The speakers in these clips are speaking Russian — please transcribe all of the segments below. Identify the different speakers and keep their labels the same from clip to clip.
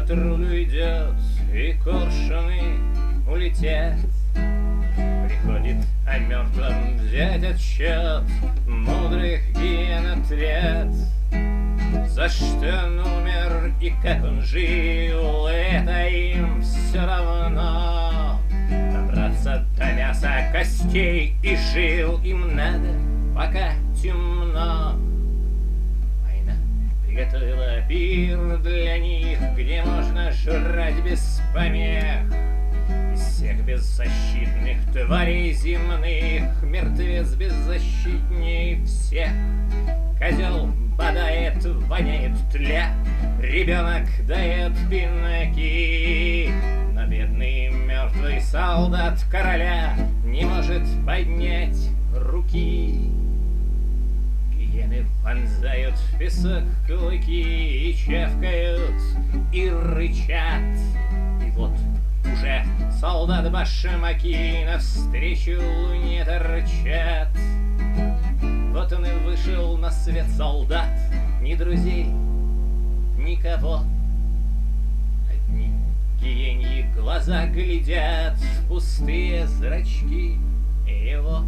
Speaker 1: труду идет, и коршуны улетят. Приходит о мертвом взять отсчет мудрых гиен отряд. За что он умер и как он жил, это им все равно. Добраться до мяса, костей и жил им надо, пока темно. Война приготовила пир для них, где можно жрать без помех. Из всех беззащитных тварей земных мертвец беззащитней всех. Козел бодает, воняет тля, ребенок дает пинаки. Но бедный мертвый солдат короля не может поднять руки. Гиены вонзают в песок клыки и чавкают, и рычат. И вот уже солдат-башмаки навстречу луне торчат. Вот он и вышел на свет солдат, ни друзей, никого. Одни гиеньи глаза глядят в пустые зрачки его.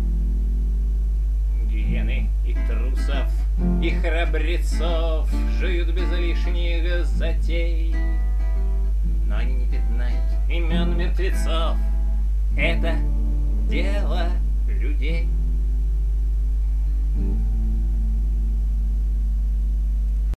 Speaker 1: Гиены и трусов, и храбрецов жуют без лишних затей. Но они не пятнают имен мертвецов, это дело людей.